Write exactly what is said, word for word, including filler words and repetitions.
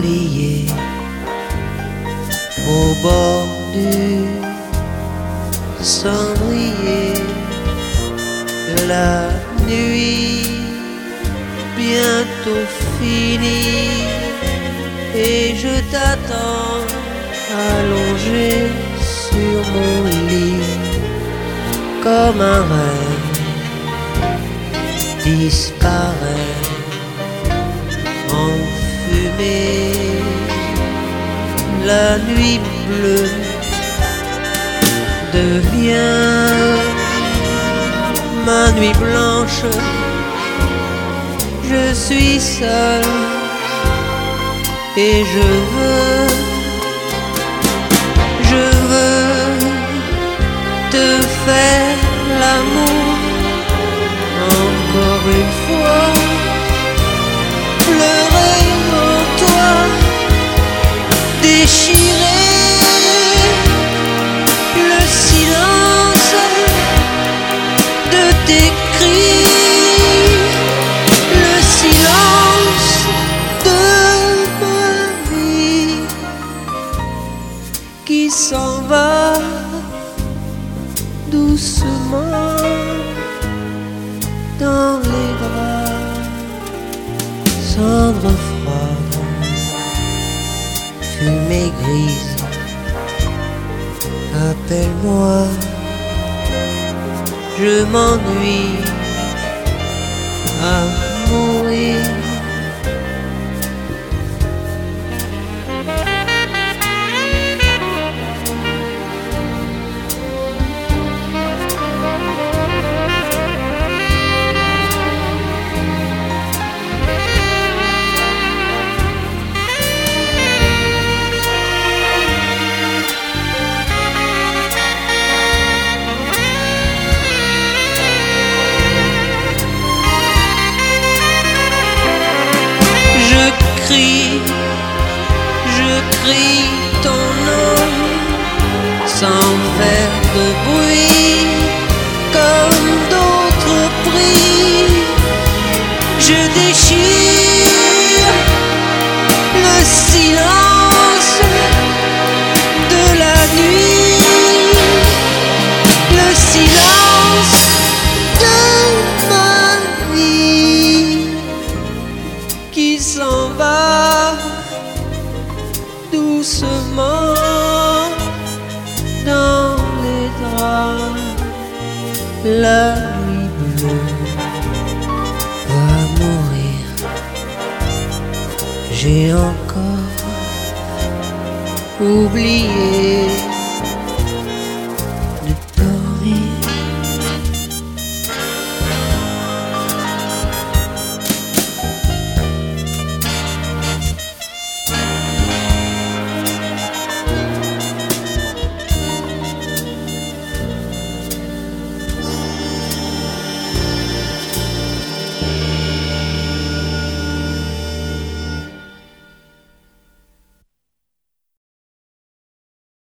oublié au bord du cendrier. La nuit bientôt finie et je t'attends allongé sur mon lit comme un rêve disparaît en fumée. La nuit bleue devient ma nuit blanche. Je suis seul et je veux, je veux te faire l'amour encore une fois, pleurer en toi, déchirer le silence de tes cris, le silence de ma vie qui s'en va doucement dans les bras. Cendre froide, fumée grise, appelle-moi, je m'ennuie à mourir. Je crie ton nom sans faire de bruit, comme d'autres prient. Je déchire le silence de la nuit, le silence de ma vie qui s'en va doucement dans les draps. La nuit bleue va mourir. J'ai encore oublié